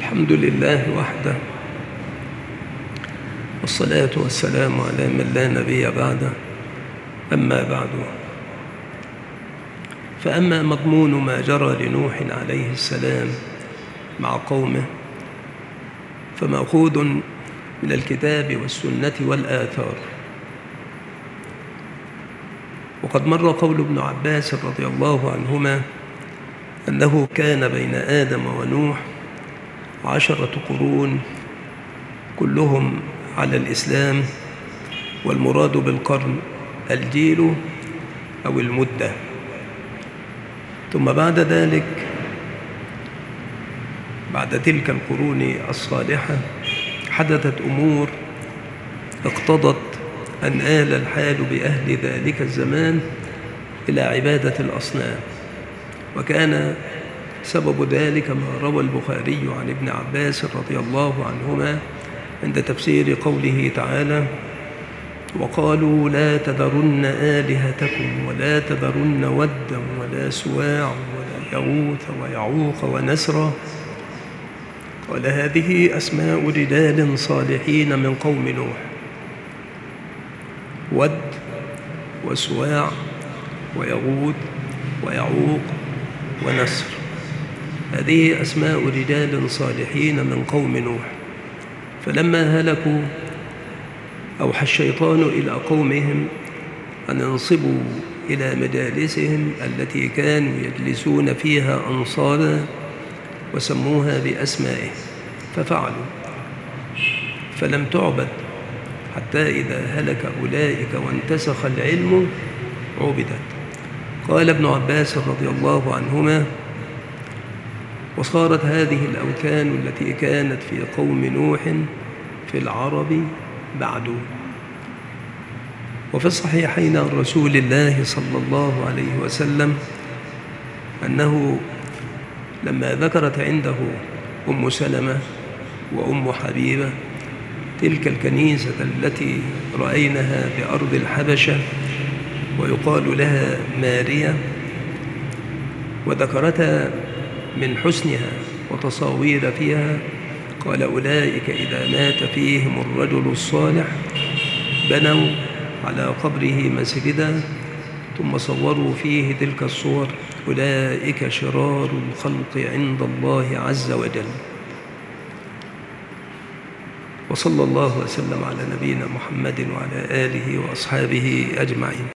الحمد لله وحده، والصلاة والسلام على من لا نبي بعده. أما بعد، فأما مضمون ما جرى لنوح عليه السلام مع قومه فمأخوذ من الكتاب والسنة والآثار. وقد مر قول ابن عباس رضي الله عنهما أنه كان بين آدم ونوح 10 قرون كلهم على الإسلام، والمراد بالقرن الجيل أو المدة. ثم بعد ذلك، بعد تلك القرون الصالحة، حدثت أمور اقتضت أن آل الحال بأهل ذلك الزمان إلى عبادة الأصنام، وكان سبب ذلك ما روى البخاري عن ابن عباس رضي الله عنهما عند تفسير قوله تعالى: وقالوا لا تذرن آلهتكم ولا تذرن ودا ولا سواع ولا يغوث ويعوق ونسرا. قال: هذه أسماء رجال صالحين من قوم نوح: ود وسواع ويغوث ويعوق ونسر، هذه أسماء رجال صالحين من قوم نوح. فلما هلكوا أوحى الشيطان إلى قومهم أن ينصبوا إلى مجالسهم التي كانوا يجلسون فيها أنصارا وسموها بأسمائهم، ففعلوا، فلم تعبد حتى إذا هلك أولئك وانتسخ العلم عبدت. قال ابن عباس رضي الله عنهما: وصارت هذه الأوثان التي كانت في قوم نوح في العرب بعد. وفي الصحيحين عن رسول الله صلى الله عليه وسلم أنه لما ذكرت عنده أم سلمة وأم حبيبة تلك الكنيسة التي رأيناها بأرض الحبشة ويقال لها ماريا، وذكرتها من حسنها وتصاوير فيها، قال: أولئك إذا مات فيهم الرجل الصالح بنوا على قبره مسجدا ثم صوروا فيه تلك الصور، أولئك شرار الخلق عند الله عز وجل. وصلى الله وسلم على نبينا محمد وعلى آله وأصحابه أجمعين.